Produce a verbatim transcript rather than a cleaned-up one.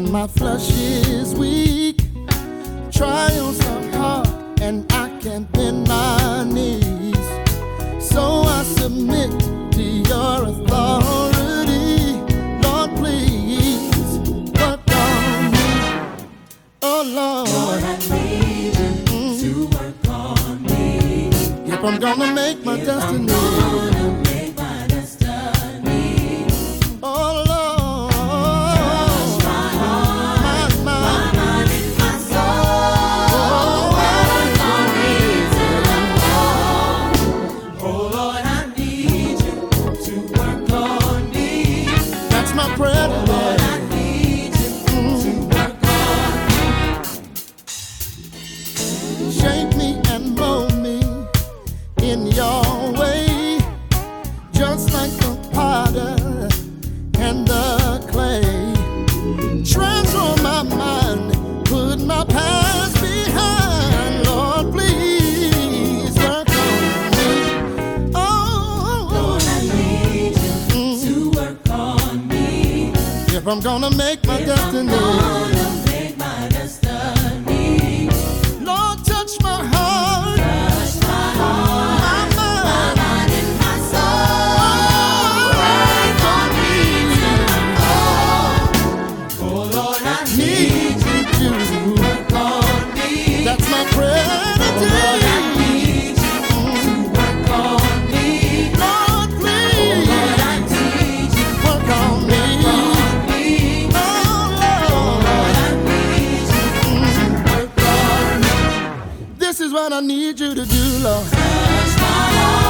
My flesh is weak, trials are hard, and I can't bend my knees. So I submit to your authority. Lord, please work on me. Oh Lord, Lord, I need you mm. to work on me. If I'm gonna make my if destiny, I'm gonna make my destiny. Oh Lord, touch my heart, my, my, my mind and my soul. oh, Work on me till I'm whole. Oh Lord, I need you to work on me. that's my prayer Oh today. Lord, I need you to work on me. Shape me and mold me in your way, just like the potter and the clay. Transform my mind, put my past behind. Lord, please work on me. Oh, Lord, I need you to work on me. if I'm gonna make my destiny, Gonna make my destiny. Lord, touch my heart, Touch my heart, my my mind. mind and my soul. Work on me till I'm whole. Oh Lord, I need you to work on me. That's my prayer Oh Lord, I today. need you to work on me. Lord, Oh please Lord, I need you work on me. on me. Oh Lord, Lord, I need you to work on me. this is what I need you to do, Lord. Touch my heart.